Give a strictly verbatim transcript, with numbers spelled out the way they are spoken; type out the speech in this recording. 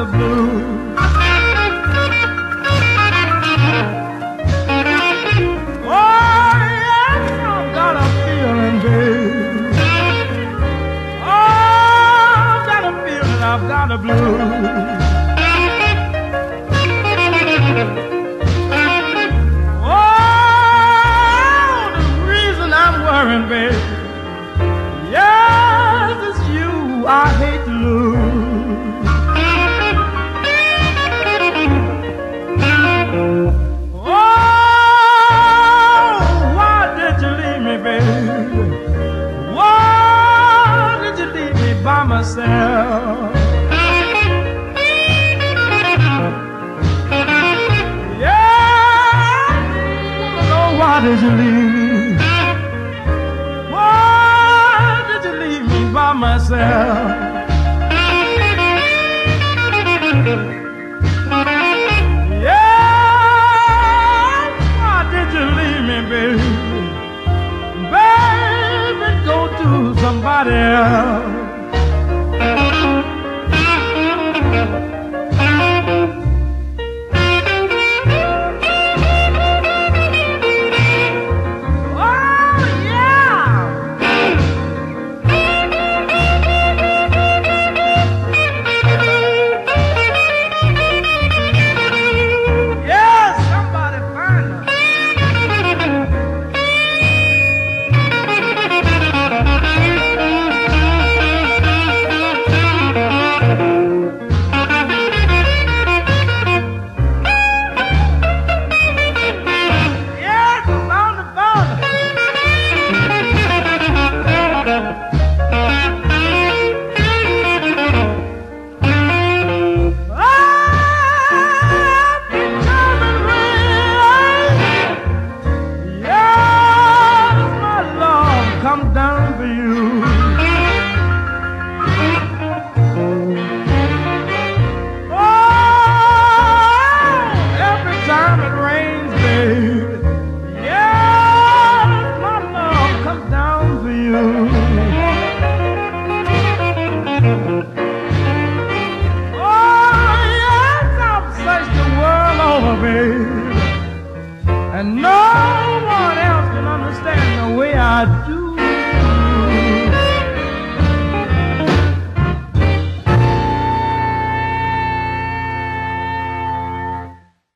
blues. Oh, yes, I've got a feeling, babe. Oh, I've got a feeling, I've got a blues. Baby, yes, it's you I hate to lose. Oh, why did you leave me, baby? Why did you leave me by myself? Yeah, oh, why did you leave me? By myself. Yeah, why did you leave me, baby? Baby, go to somebody else. And no one else can understand the way I do.